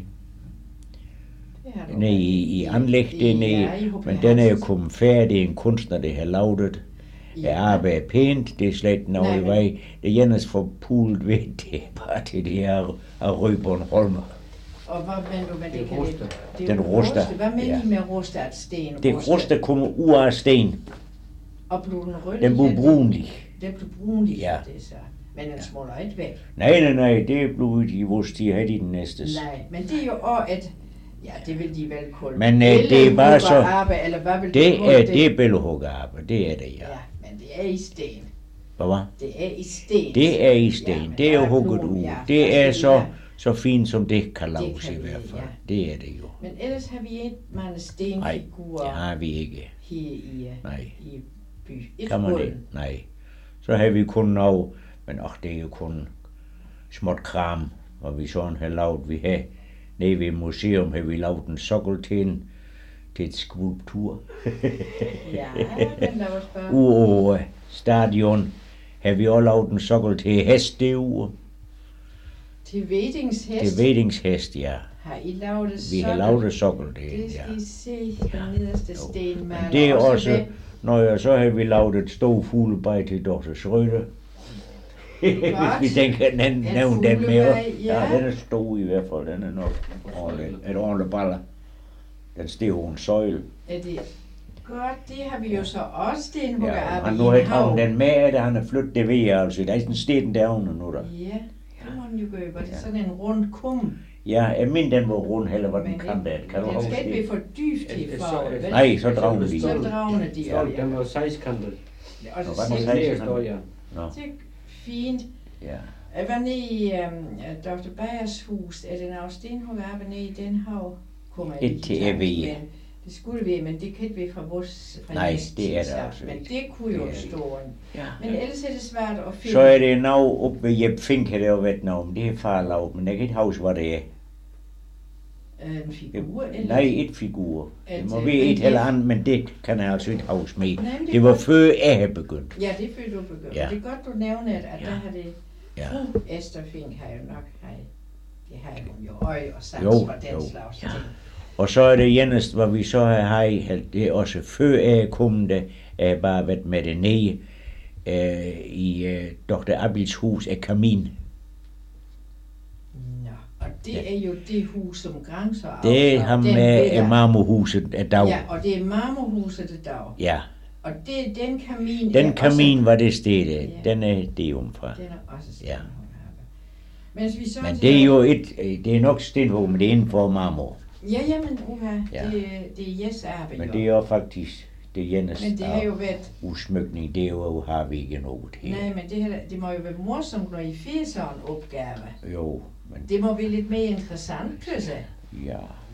Speaker 1: Det har du.
Speaker 2: Nede i anlæg dernede.
Speaker 1: Ja, i H.P.
Speaker 2: Men den er jo
Speaker 1: Hansens.
Speaker 2: kommet færdig. En kunstner, der har lavet det. Det arbejder pænt. Det er slet ikke noget
Speaker 1: Nej,
Speaker 2: i
Speaker 1: men-
Speaker 2: vej. Det eneste for pulet ved, det er bare til det her af rød Bornholmer.
Speaker 1: Og hvad mener du, hvad det
Speaker 3: Det
Speaker 1: kan
Speaker 3: ruster.
Speaker 1: det?
Speaker 2: Den ruster.
Speaker 1: Hvad mener
Speaker 2: Ja.
Speaker 1: I med ruster at sten?
Speaker 2: Det ruster kommer ud af sten.
Speaker 1: Og blev den rød?
Speaker 2: Den blev brunlig.
Speaker 1: Den blev brunlig,
Speaker 2: Ja.
Speaker 1: det så. Men den smuldrer ikke væk.
Speaker 2: Nej, det blev de vores tid her i den næste.
Speaker 1: Nej, men det er jo også et... Ja, det vil de vel kalde.
Speaker 2: Men, det er bare så-
Speaker 1: billedhuggerarbejde, eller hvad vil
Speaker 2: Det
Speaker 1: du kalde
Speaker 2: er billehuggerarbejde, det er det, ja.
Speaker 1: Ja, men det er i sten.
Speaker 2: Hvad var?
Speaker 1: Det er i sten.
Speaker 2: Det er i sten,
Speaker 1: men
Speaker 2: det er
Speaker 1: der
Speaker 2: jo hugget
Speaker 1: knogen,
Speaker 2: ud.
Speaker 1: ja.
Speaker 2: Det
Speaker 1: Der
Speaker 2: er
Speaker 1: skal vi have.
Speaker 2: så fint, som det kan laves
Speaker 1: kan
Speaker 2: i
Speaker 1: vi,
Speaker 2: hvert fald.
Speaker 1: ja.
Speaker 2: Det er det jo.
Speaker 1: Men ellers har vi ikke mange
Speaker 2: Nej,
Speaker 1: stenfigurer
Speaker 2: det har vi ikke.
Speaker 1: her i,
Speaker 2: Nej,
Speaker 1: i by. Et
Speaker 2: kan man
Speaker 1: hul.
Speaker 2: det? Nej. Så har vi kun noget, men det er jo kun småt kram, og vi sådan har lavet. Vi har nede ved museum har vi lavet en sokkel til et skulptur.
Speaker 1: Ja, den der også bare.
Speaker 2: Ude stadion har vi også lavet en sokkel til hest derude.
Speaker 1: Til vedingshest
Speaker 2: Til vedingshest, ja.
Speaker 1: har I lavet det
Speaker 2: Vi har
Speaker 1: sådan.
Speaker 2: lavet en sokkel
Speaker 1: Det
Speaker 2: til, ja.
Speaker 1: skal I se, den nederste stenmaler.
Speaker 2: Men det er også,
Speaker 1: ved-
Speaker 2: så har vi lavet et stort fuglebej til Dr. Schrøder. Hvis vi tænker, nævne den med.
Speaker 1: fuglebej, ja.
Speaker 2: Ja, den er stor i hvert fald. Den er nok et ordentligt baller. Den står en søjle.
Speaker 1: Er det godt, det har vi jo så også
Speaker 2: Ja,
Speaker 1: stenhuggerarbejde
Speaker 2: han
Speaker 1: i
Speaker 2: nu har
Speaker 1: en
Speaker 2: ikke
Speaker 1: hav.
Speaker 2: haft den med, at han har flyttet det ved, altså. Der er sådan en sten derude nu, der.
Speaker 1: Ja, det må han jo gøre. Var det sådan en rund kum?
Speaker 2: Ja, jeg mener, den var rund, eller var den
Speaker 1: Men
Speaker 2: kantet? Kan du
Speaker 1: den
Speaker 2: huske
Speaker 1: skal ikke
Speaker 2: det?
Speaker 1: blive for dybt til farve, vel?
Speaker 2: Nej, så dragner de.
Speaker 1: Så dragner de
Speaker 3: Så
Speaker 1: op, ja.
Speaker 3: den var 16-kantet.
Speaker 1: Og
Speaker 2: Nå,
Speaker 1: så
Speaker 2: hvad
Speaker 1: siger
Speaker 2: den
Speaker 1: de,
Speaker 2: sagde?
Speaker 3: Står ja.
Speaker 2: Nå,
Speaker 1: det er fint.
Speaker 2: ja.
Speaker 1: Jeg var nede i Dr. Bayers hus. Er det noget stenhuggerarbejde nede i den hav? Kommer jeg
Speaker 2: Et
Speaker 1: ikke
Speaker 2: til
Speaker 1: i tanke,
Speaker 2: EV.
Speaker 1: men det skulle vi, men det kan ikke være fra vores fra
Speaker 2: Nej,
Speaker 1: jeres
Speaker 2: det er det
Speaker 1: tid, så.
Speaker 2: altså
Speaker 1: Men
Speaker 2: ikke.
Speaker 1: det kunne jo
Speaker 2: Det er det.
Speaker 1: stå en.
Speaker 2: Ja.
Speaker 1: Men ellers er det svært at finde.
Speaker 2: Så er det noget oppe ved Jeb Fink, har det jo været noget, men det er far lavet, men jeg kan ikke huske, hvad det er.
Speaker 1: En figur, eller?
Speaker 2: Nej, et figur. Det må
Speaker 1: Et,
Speaker 2: være
Speaker 1: men
Speaker 2: et
Speaker 1: det-
Speaker 2: eller andet, men det kan jeg altså ikke huske med.
Speaker 1: Nej, men
Speaker 2: Det var
Speaker 1: godt.
Speaker 2: før jeg havde begyndt.
Speaker 1: Ja, det er før du begyndte.
Speaker 2: Ja.
Speaker 1: Det er godt, du nævner, at
Speaker 2: Ja.
Speaker 1: der har det...
Speaker 2: Ja.
Speaker 1: Fru Esther Fink har jo nok... Det har hun jo øje og sans
Speaker 2: Jo,
Speaker 1: for den
Speaker 2: jo.
Speaker 1: slags
Speaker 2: Ja.
Speaker 1: ting.
Speaker 2: Og så er det eneste, hvad vi så har haft, det er også før jeg kom der, jeg har bare været med det nede i Dr. Abils hus af kamin.
Speaker 1: Nå, og det er jo det hus, som grænser af.
Speaker 2: Det har
Speaker 1: den
Speaker 2: med
Speaker 1: billeder.
Speaker 2: marmorhuset af dag.
Speaker 1: Ja, og det er marmorhuset i dag.
Speaker 2: Ja,
Speaker 1: Og det, den kamin
Speaker 2: den
Speaker 1: er
Speaker 2: kamin var det sted,
Speaker 1: Ja.
Speaker 2: den er det umfra.
Speaker 1: Også, den er også
Speaker 2: Ja.
Speaker 1: stenhuggerarbejde. Mens vi så
Speaker 2: Men
Speaker 1: til-
Speaker 2: det er jo det er nok stenhug, men det er inden for marmor.
Speaker 1: Ja, men uha,
Speaker 2: Ja.
Speaker 1: det er yes arbejde.
Speaker 2: Men
Speaker 1: jo.
Speaker 2: det er jo faktisk det eneste
Speaker 1: Men det har jo været...
Speaker 2: udsmykning, det er jo, har vi ikke noget her.
Speaker 1: Nej, men det må jo være morsomt, når I får sådan en opgave.
Speaker 2: Jo, men
Speaker 1: Det må være lidt mere interessant, pludselig.
Speaker 2: ja.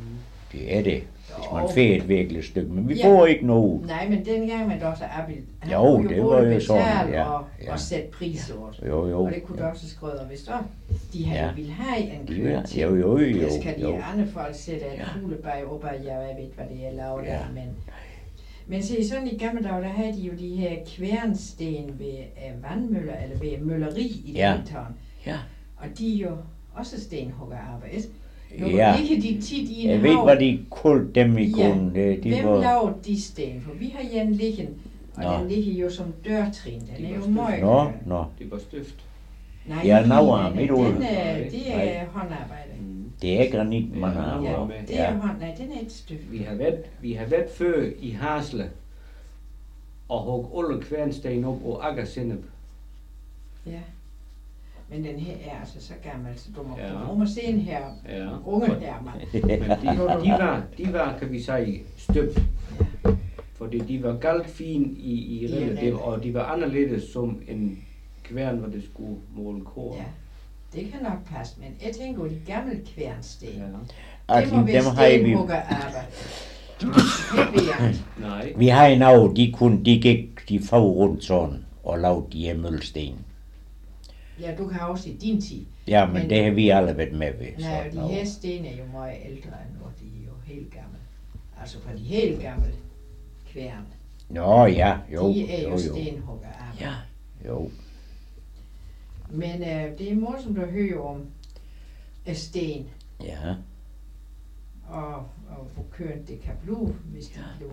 Speaker 2: Det er det. Hvis man
Speaker 1: Jo.
Speaker 2: får et virkelig stykke, men vi
Speaker 1: Ja.
Speaker 2: får ikke noget.
Speaker 1: Nej, men dengang med Dr. Abel, han
Speaker 2: Jo,
Speaker 1: kunne
Speaker 2: det
Speaker 1: både
Speaker 2: var jo sådan,
Speaker 1: betale
Speaker 2: ja,
Speaker 1: og,
Speaker 2: ja.
Speaker 1: og sætte pris på det.
Speaker 2: Jo.
Speaker 1: Og det kunne Dr. Skrøder, hvis så de havde
Speaker 2: Ja.
Speaker 1: ville have en
Speaker 2: De
Speaker 1: kø
Speaker 2: vil-
Speaker 1: til.
Speaker 2: jo.
Speaker 1: Jeg skal de
Speaker 2: Jo.
Speaker 1: andre folk sætte en
Speaker 2: Ja.
Speaker 1: kuglebag op, og jeg ved, hvad det er lavet
Speaker 2: Ja.
Speaker 1: af, men se, sådan i gamle dage, der havde de jo de her kværnsten ved vandmøller, eller ved mølleri i
Speaker 2: Ja.
Speaker 1: det hele.
Speaker 2: Ja.
Speaker 1: Og de er jo også stenhuggerarbejde. Nu
Speaker 2: Ja.
Speaker 1: ligger de tit i en
Speaker 2: Jeg ved,
Speaker 1: hav.
Speaker 2: hvad de kaldte dem i
Speaker 1: Ja.
Speaker 2: grunden. De
Speaker 1: Hvem
Speaker 2: var...
Speaker 1: lavede de sten? For vi har en liggende, og
Speaker 2: Nå.
Speaker 1: den ligger jo som dørtrin. Den er jo meget.
Speaker 2: Nå.
Speaker 3: Det var stift.
Speaker 1: Nej,
Speaker 2: Ja, nå, midt ude.
Speaker 1: det er
Speaker 2: Nej.
Speaker 1: håndarbejde.
Speaker 2: Det er granit, man
Speaker 3: Ja,
Speaker 2: har.
Speaker 1: Ja,
Speaker 3: med.
Speaker 1: det er hånd. Nej, den er et stykke.
Speaker 3: Vi har været før i Hasle og hugget alle kværnsten op og akkersennep.
Speaker 1: Ja. Men den her er altså så gammel, så du må
Speaker 3: Ja.
Speaker 1: komme om og se en her.
Speaker 3: Ja.
Speaker 1: Unge her, mand.
Speaker 3: Men de var, kan vi sige, støbt.
Speaker 1: Ja.
Speaker 3: Fordi de var galt fine i rille,
Speaker 1: rille.
Speaker 3: og de var anderledes som en kværn, hvor det skulle måle kår.
Speaker 1: Ja, det kan nok passe, men jeg tænker jo de gamle kværnsten.
Speaker 3: Ja.
Speaker 1: Det må
Speaker 2: Altså,
Speaker 1: være
Speaker 2: dem har vi...
Speaker 1: stenhuggerarbejde. Det ved jeg ikke.
Speaker 3: Nej.
Speaker 2: Vi har en af, de gik, de får rundt sådan og lavede de her møllesten.
Speaker 1: Ja, du kan også i din tid.
Speaker 2: Ja, men
Speaker 1: Men-
Speaker 2: det har vi alle været med ved.
Speaker 1: Nej, og de
Speaker 2: noget.
Speaker 1: her sten er jo meget ældre end nu, de er jo helt gamle. Altså for de helt gamle kværn,
Speaker 2: Nå, ja, jo.
Speaker 1: de er jo
Speaker 2: jo.
Speaker 1: stenhuggerarbejde.
Speaker 2: Ja, jo.
Speaker 1: Men det er morsomt at høre om sten,
Speaker 2: Ja,
Speaker 1: og hvor kønt det kan blive, hvis det bliver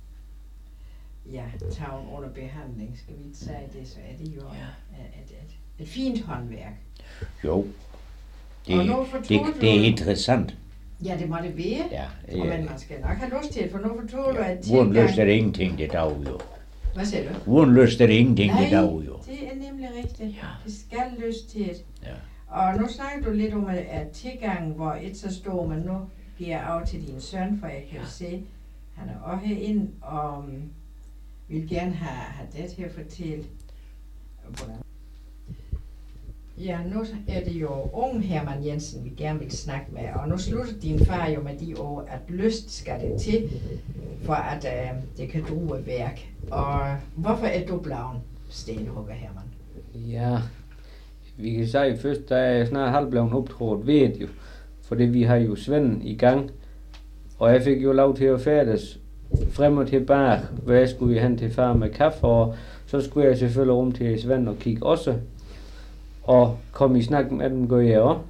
Speaker 1: taget under behandling. Skal vi ikke sige det, så er det jo et fint håndværk.
Speaker 2: jo. Det,
Speaker 1: Og nu
Speaker 2: det,
Speaker 1: fortalte
Speaker 2: det er
Speaker 1: du-
Speaker 2: interessant.
Speaker 1: Ja, det må det være.
Speaker 2: Ja,
Speaker 1: Og men man skal nok have lyst til det, for nu fortalte du, at
Speaker 2: uden lyst er
Speaker 1: tilgang...
Speaker 2: det ingenting, det dag jo.
Speaker 1: Hvad siger du?
Speaker 2: Uden lyst er det ingenting,
Speaker 1: Nej,
Speaker 2: det dag jo.
Speaker 1: det er nemlig rigtigt.
Speaker 2: Ja.
Speaker 1: Det skal lyst til det.
Speaker 2: Ja.
Speaker 1: Og nu snakker du lidt om, at tilgangen, hvor et så står, men nu giver jeg af til din søn, for jeg kan jo se, han er også herinde, og vil gerne have det til at fortælle, hvordan. Ja, nu er det jo unge Hermann Jensen, vi gerne vil snakke med, og nu slutter din far jo med de ord, at lyst skal det til, for at det kan druge værk. Og hvorfor er du blevet stenhugger, Hermann?
Speaker 3: Ja, vi kan sige først, der er snart halvblevet optrådt ved det jo. Fordi vi har jo Svend i gang, og jeg fik jo lov til at færdes frem og tilbage, hvad jeg skulle hen til far med kaffe, og så skulle jeg selvfølgelig rum til Svend og kigge også. Og kom i snak med dem, gør jeg også.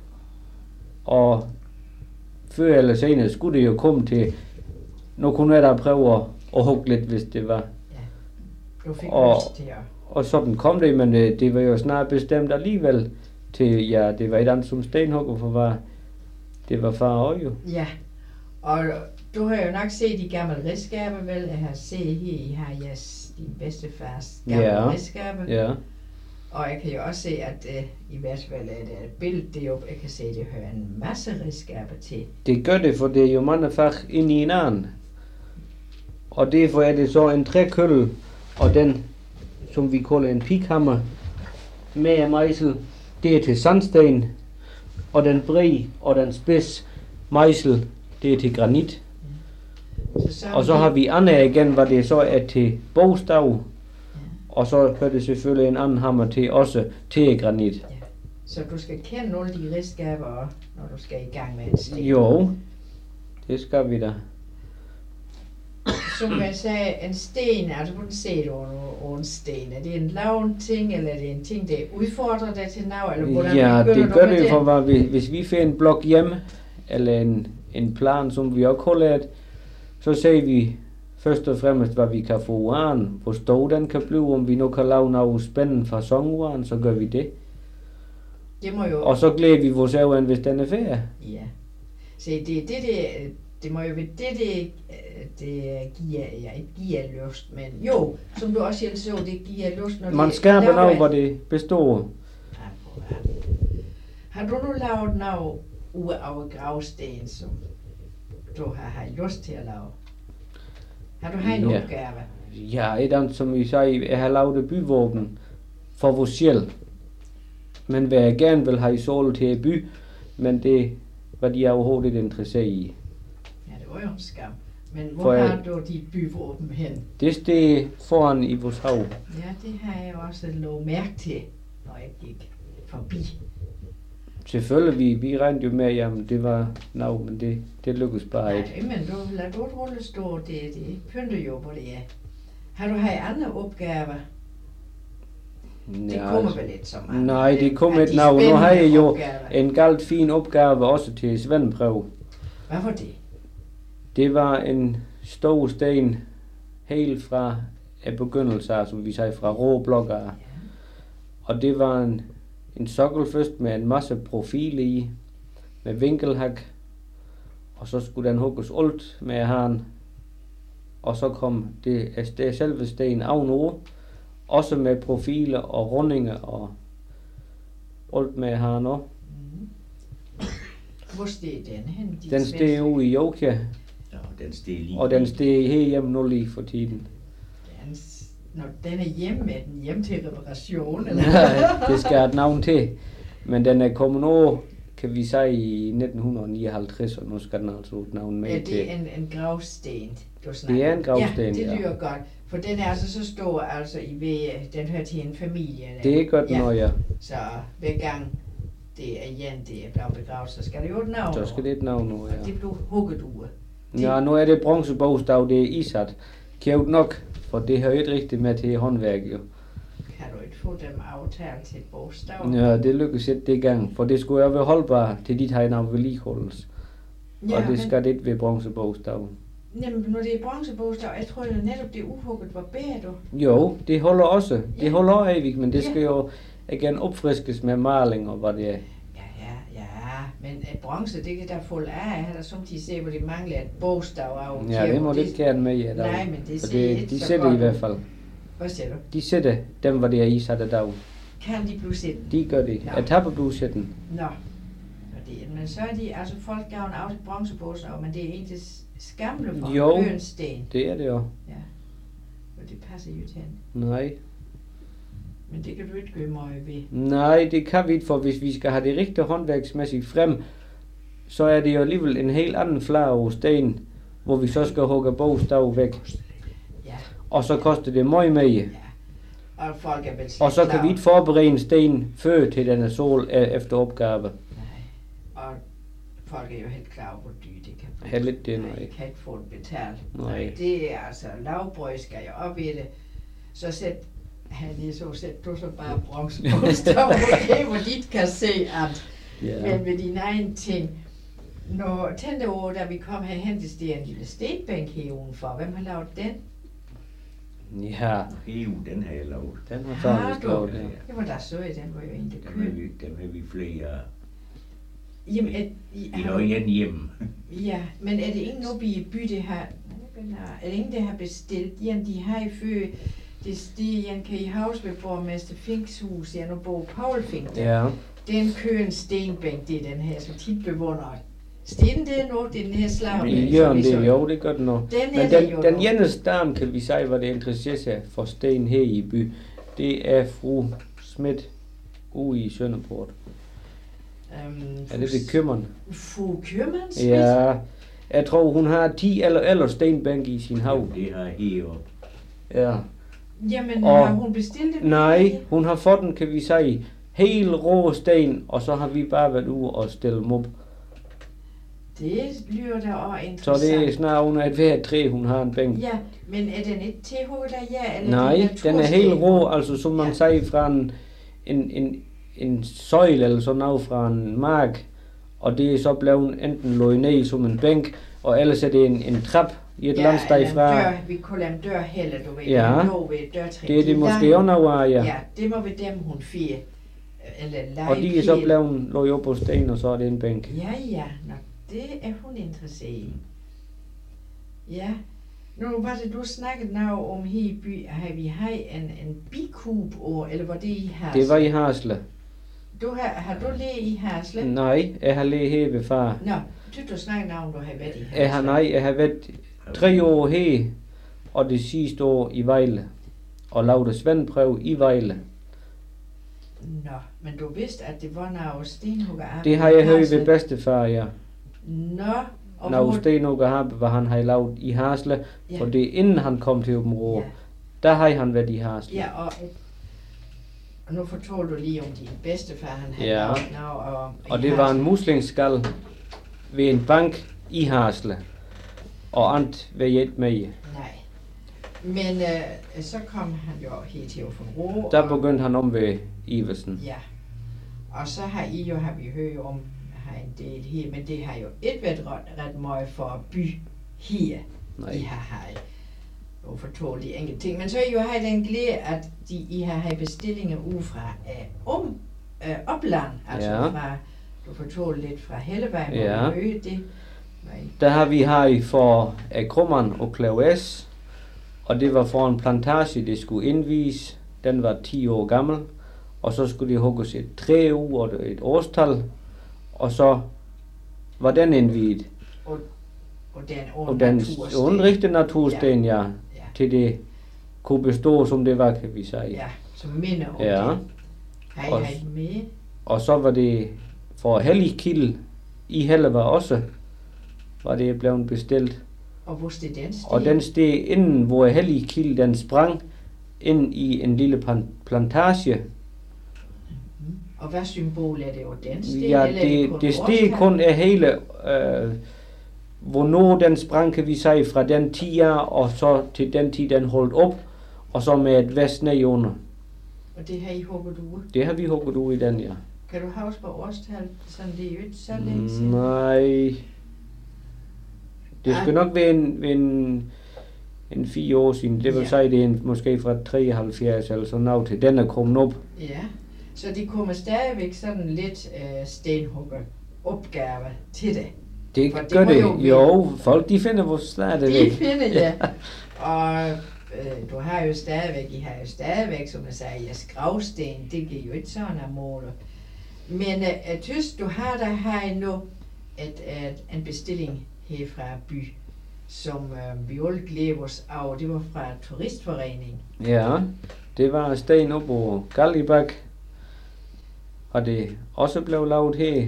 Speaker 3: Og før eller senere skulle det jo komme til, nu kunne jeg da prøve at hugge lidt, hvis det var.
Speaker 1: Du fik
Speaker 3: Og-
Speaker 1: lyst til at...
Speaker 3: Og sådan kom det, men det var jo snart bestemt alligevel til, ja, det var et andet som stenhugger, for det var far også jo.
Speaker 1: Ja, og du har jo nok set de gamle redskaber, vel? Jeg har set her, I har din bedstefars gamle
Speaker 3: Ja.
Speaker 1: redskaber.
Speaker 3: Ja,
Speaker 1: Og jeg kan jo også se, at i hvert fald er det et billede deroppe, jeg kan se, at det hører en masse redskaber til.
Speaker 3: det gør det, for det er jo mange fag ind i en anden. Og derfor er det så en trækølle, og den, som vi kalder en pikhammer, med mejsel, det er til sandsten, og den bred og den spids mejsel, det er til granit. Og så har vi andre igen, hvor det så er til bogstav, og så hører det selvfølgelig en anden hammer til, også til granit.
Speaker 1: Så du skal kende alle de redskaber, når du skal i gang med en sten.
Speaker 3: Jo, det skal vi da.
Speaker 1: Som jeg sagde, en sten, altså hvordan ser du over en sten? Er det en laven ting, eller er det en ting, der udfordrer dig til noget? Eller hvordan
Speaker 3: Ja,
Speaker 1: begynder
Speaker 3: det
Speaker 1: du
Speaker 3: gør
Speaker 1: med
Speaker 3: det, for hvis vi får en blok hjem, eller en plan, som vi også kalder det, så ser vi først og fremmest, hvad vi kan få uran, hvor stor den kan blive, om vi nu kan lave noget spændende fra songuran, så gør vi det.
Speaker 1: Det må jo...
Speaker 3: Og så glæder vi vores øjne, hvis den er færdig.
Speaker 1: Ja. Så det må jo være det giver lyst, men jo, som du også selv så, det giver lyst, når
Speaker 3: Man
Speaker 1: det
Speaker 3: skaber
Speaker 1: laver
Speaker 3: noget,
Speaker 1: en-
Speaker 3: hvor det består.
Speaker 1: Har du nu lavet noget ud af gravsten, som du har lyst til at lave? Har du haft en
Speaker 3: Ja.
Speaker 1: opgave?
Speaker 3: Ja, et andet, som vi siger, jeg har lavet et byvåben for vores sjæl. Men hvad jeg gerne vil have i sol til by, men det var de overhovedet ikke interesseret i.
Speaker 1: Ja, det var jo en skam. Men hvor
Speaker 3: For,
Speaker 1: har du dit byvåben hen?
Speaker 3: Det stod foran i vores hav.
Speaker 1: Ja, det har jeg også lagt mærke til, når jeg gik forbi.
Speaker 3: Selvfølgelig, vi regnede jo med, jamen det var men det lykkedes bare ikke.
Speaker 1: Nej, men du lader du et rulle stå, det pynter jo, hvor det er. Har du haft andre opgaver? Det kommer vel lidt som andre.
Speaker 3: Nej, det kommer ikke nu. Nu har jeg jo en galt fin opgave også til svendeprøve.
Speaker 1: Hvad var det?
Speaker 3: Det var en stor sten helt fra begyndelsen, som vi siger, fra rå blokker.
Speaker 1: Ja.
Speaker 3: Og det var en sokkel først med en masse profil i, med vinkelhak, og så skulle den hugges alt med haren, og så kom det selve sten ovenover, også med profiler og rundinger og alt med haren også.
Speaker 1: Hvor stod den hen?
Speaker 3: Den stod ude i Jokia,
Speaker 2: Ja, den stod lige.
Speaker 3: og den stod herhjemme nu lige for tiden.
Speaker 1: Når den er hjemme, er den hjemme til reparation? Eller?
Speaker 3: Nej, det skal et navn til. Men den er kommet over, kan vi sige, i 1959, og nu skal den altså et navn med til.
Speaker 1: Er det en gravsten, du snakker?
Speaker 3: Det er en gravsten,
Speaker 1: ja. Det lyder godt. For den er altså så stor, altså i ved, den hører til en familie. Eller?
Speaker 3: Det er godt noget, ja.
Speaker 1: Så hver gang det er igen, det er blevet begravet, så skal det jo et navn.
Speaker 3: Så skal det et navn nu, ja.
Speaker 1: Og det blev hugget ud.
Speaker 3: Ja, nu er det bronzebogstav, det er isat. Kævt nok, for det har jo ikke rigtig med til håndværk, jo.
Speaker 1: Kan du ikke få dem aftalt til et bogstav?
Speaker 3: Ja, det lykkes ikke det gang, for det skulle jo være holdbart til dit her navn vedligeholdes.
Speaker 1: Ja,
Speaker 3: og det skal det ikke ved bronzebogstav.
Speaker 1: Jamen, når det er bronzebogstav, jeg tror jo netop det uhugget var bedre, du.
Speaker 3: Jo, det holder også. Det
Speaker 1: Ja.
Speaker 3: holder også evigt, men det skal jo igen opfriskes med maling og hvad det er.
Speaker 1: Men bronze, det kan der få af. Jeg har da samtidig set, hvor det mangler et bogstav af.
Speaker 3: Ja, det må det ikke gerne med, ja.
Speaker 1: Nej, men det
Speaker 3: for
Speaker 1: ser ikke
Speaker 3: de
Speaker 1: så
Speaker 3: sætter
Speaker 1: godt
Speaker 3: i hvert fald.
Speaker 1: Hvad siger du?
Speaker 3: De sætter dem, hvor det er isat af dag.
Speaker 1: Kan de blive set?
Speaker 3: De gør det.
Speaker 1: Nå.
Speaker 3: Etappebluesætten.
Speaker 1: Nå. Men så er de, altså folk gav en af til bronzebogstav, men det er egentlig skamle for
Speaker 3: Jo.
Speaker 1: en sten.
Speaker 3: Det er det jo.
Speaker 1: Ja. Og det passer jo til hende.
Speaker 3: Nej.
Speaker 1: Men det kan du ikke gøre meget ved.
Speaker 3: Nej, det kan vi ikke, for hvis vi skal have det rigtige håndværksmæssigt frem, så er det jo alligevel en helt anden flade sten, hvor vi så skal hugge bogstav væk.
Speaker 1: Ja.
Speaker 3: Og så koster det meget mere.
Speaker 1: Ja. Og folk er vel slet
Speaker 3: Og så kan vi ikke forberede en sten før til den er sol efter opgave.
Speaker 1: Nej. Og folk er jo helt klar over, hvor dyrt det kan blive.
Speaker 3: Heller ikke det,
Speaker 1: Nej,
Speaker 3: nej.
Speaker 1: jeg kan ikke få det betalt.
Speaker 3: Nej.
Speaker 1: Det er altså lavbrød, skal jeg op i det. Så sæt, sæt du så bare bronzebogstav, okay, hvor dit kan se, at men ved din egen ting. Når tændte over, da vi kom herhen, det stod en lille stenbænk herudenfor. Hvem har lavet den?
Speaker 3: Ja.
Speaker 2: Den har jeg lavet.
Speaker 3: Den har så
Speaker 1: Har du?
Speaker 3: lavet, ja.
Speaker 1: Det var da så, den var jo egentlig
Speaker 2: Dem har vi flere.
Speaker 1: Jamen,
Speaker 2: Vi har en hjemme.
Speaker 1: ja, men er det ingen oppe i by, det har, er det ingen, der har bestilt? Jan, de har i før, det Jan kan i hus ved borgmester Finks hus, Jan og Bo Paul Fink der.
Speaker 3: Ja.
Speaker 1: Den køen stenbænk, det er den her, som tit bevunder. Sten det er nu, det er den her slag.
Speaker 3: I hjørnet det, jo, det gør den nu.
Speaker 1: Den
Speaker 3: Men den eneste dame, kan vi sige, hvad det interesserer sig for sten her i by, det er fru Schmidt ude i Sønderport. Er det bekymrende?
Speaker 1: Fru Kørmans?
Speaker 3: Ja, jeg tror hun har 10 eller stenbænk i sin hav.
Speaker 2: Det har jeg heroppe.
Speaker 3: Ja.
Speaker 1: Jamen,
Speaker 3: Og-
Speaker 1: har hun bestilt det?
Speaker 3: Nej, hun har fået den, kan vi sige, helt rå sten, og så har vi bare været ude og stille dem op.
Speaker 1: Det lyder da også
Speaker 3: Så
Speaker 1: interessant.
Speaker 3: det er snart under et hvert træ, hun har en bænk.
Speaker 1: Ja, men er den ikke tilhugget af jer? Eller
Speaker 3: Nej,
Speaker 1: det
Speaker 3: den er helt
Speaker 1: natursten?
Speaker 3: rå, altså som man
Speaker 1: Ja.
Speaker 3: siger fra en søjle eller sådan noget fra en mark, og det er så blevet enten løgnet ned som en bænk, og ellers er det en trap i et landsted fra.
Speaker 1: Dør, vi kalder dem dørhælder, du ved.
Speaker 3: Ja.
Speaker 1: Den lå ved et dørtræ.
Speaker 3: Det er det måske
Speaker 1: lange.
Speaker 3: også noget af, ja.
Speaker 1: Ja, det må ved dem, hun fik. Eller
Speaker 3: Og de er så
Speaker 1: legepil.
Speaker 3: blevet løg op på sten, og så er det en bænk.
Speaker 1: Ja, nå, det er hun interesseret i. Ja, nu var det, du snakkede nu om her i by, har vi en bikub, eller var det i Hasle?
Speaker 3: Det var i Hasle.
Speaker 1: Har du læget i Hasle?
Speaker 3: Nej, jeg har læget her ved far.
Speaker 1: Nå, du snakker om, du har været i Hasle.
Speaker 3: Jeg har været 3 år her, og det sidste år i Vejle. Og lavede svendprøve i Vejle.
Speaker 1: Nå, men du vidste, at det var noget stenhuggerarbejde.
Speaker 3: Det har jeg
Speaker 1: i
Speaker 3: hørt
Speaker 1: Hasle.
Speaker 3: ved bedstefar, ja.
Speaker 1: Nå,
Speaker 3: nogle stenhugger har, hvad han har lavet i Hasle,
Speaker 1: Ja.
Speaker 3: for det inden han kom til Åbenrå,
Speaker 1: Ja.
Speaker 3: der har han været i Hasle.
Speaker 1: Ja, og nu fortalte du lige om din bedstefar, han havde
Speaker 3: Ja.
Speaker 1: lavet noget,
Speaker 3: Og det var en muslingsskal ved en bank i Hasle, og andet ved et med.
Speaker 1: Nej. Men så kom han jo helt til Åbenrå.
Speaker 3: Der begyndte han om ved Iversen.
Speaker 1: Ja. Og så har vi hørt om, har en del her, men det har jo ikke været ret meget for by her.
Speaker 3: Nej.
Speaker 1: I har jo fortalt de enkelte ting. Men så har I jo haft den glæde, at I har haft bestillinger ud fra opland, altså
Speaker 3: Ja.
Speaker 1: fra, du fortalte lidt fra Hellevej, hvor
Speaker 3: Ja.
Speaker 1: vi hørte det. Nej.
Speaker 3: Der har vi her for Krumman og Klaus, og det var for en plantage, det skulle indvise. Den var 10 år gammel, og så skulle de hugges et træ ud og et årstal, og så var den indviet.
Speaker 1: Og den
Speaker 3: Og den en rigtig natursten, ja,
Speaker 1: Ja.
Speaker 3: til det kunne bestå, som det var, kan vi sige.
Speaker 1: Ja, som minder om
Speaker 3: Ja.
Speaker 1: det. Har I
Speaker 3: Og-
Speaker 1: haft med?
Speaker 3: Og så var det for hellig kilde i Helle var også, var det blevet bestilt.
Speaker 1: Og hvor stod den sted?
Speaker 3: Og den steg inden, hvor hellig kilde den sprang ind i en lille plantage.
Speaker 1: Og hvad symbol er det over den sted?
Speaker 3: Ja,
Speaker 1: eller er kun
Speaker 3: det steg
Speaker 1: årstal?
Speaker 3: kun af hele, hvornår den sprang, kan vi sige, fra den 10 år, og så til den tid, den holdt op, og så med et vest ned under.
Speaker 1: Og det har I hugget ud?
Speaker 3: Det har vi hugget ud i den, ja.
Speaker 1: Kan du huske på årstal, sådan det er jo ikke så længe siden?
Speaker 3: Nej. Det skal nok være en 4 år siden. Det vil
Speaker 1: Ja.
Speaker 3: sige, det er måske fra 73 eller sådan noget til den er kommet op.
Speaker 1: Ja, så de kommer stadigvæk sådan lidt stenhugger opgave til det.
Speaker 3: Det
Speaker 1: For det
Speaker 3: gør
Speaker 1: må
Speaker 3: det.
Speaker 1: jo være-
Speaker 3: Jo, folk de finder vores stadigvæk.
Speaker 1: De finder ja. Og du har jo stadigvæk, I har jo stadigvæk, som jeg sagde, jeres gravsten, det giver jo ikke sådan en måler. Men jeg synes, du har der her nu en bestilling her fra by, som vi alle glæder os af. Det var fra turistforeningen.
Speaker 3: Ja, det var sten op på Gallibak. Og det også blev lavet her.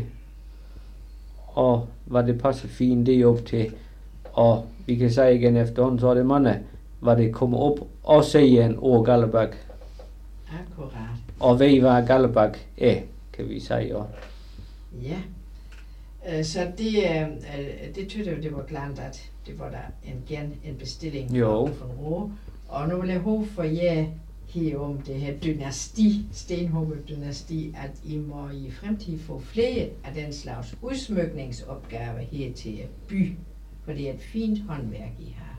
Speaker 3: Og var det passet fint det op til. Og vi kan sige igen efterhånden, så er det mange, var det kommet op og se en over Gallibak.
Speaker 1: Akkurat.
Speaker 3: Og ved hvad Gallibak er, kan vi sige. Og
Speaker 1: Ja. Så det tyder jo, det var klart, at det var der en bestilling
Speaker 3: Jo.
Speaker 1: fra Rå. Og nu vil jeg håbe for jer her om det her dynasti, stenhugger-dynasti, at I må i fremtiden få flere af den slags udsmykningsopgaver her til by, for det er et fint håndværk, I har.